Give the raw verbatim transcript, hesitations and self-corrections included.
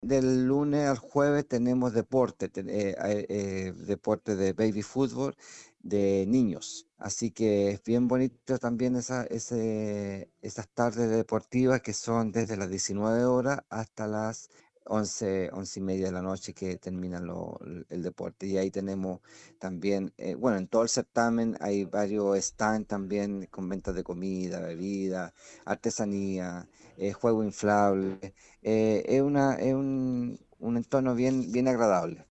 del lunes al jueves tenemos deporte, ten- eh, eh, eh, deporte de baby fútbol de niños. Así que es bien bonito también esa, ese, esas tardes deportivas que son desde las diecinueve horas hasta las once once y media de la noche que termina lo- el deporte. Y ahí tenemos también, eh, bueno, en todo el certamen hay varios stands también con ventas de comida, bebida, artesanía, eh, juego inflable. Eh, es una, es un, un entorno bien, bien agradable.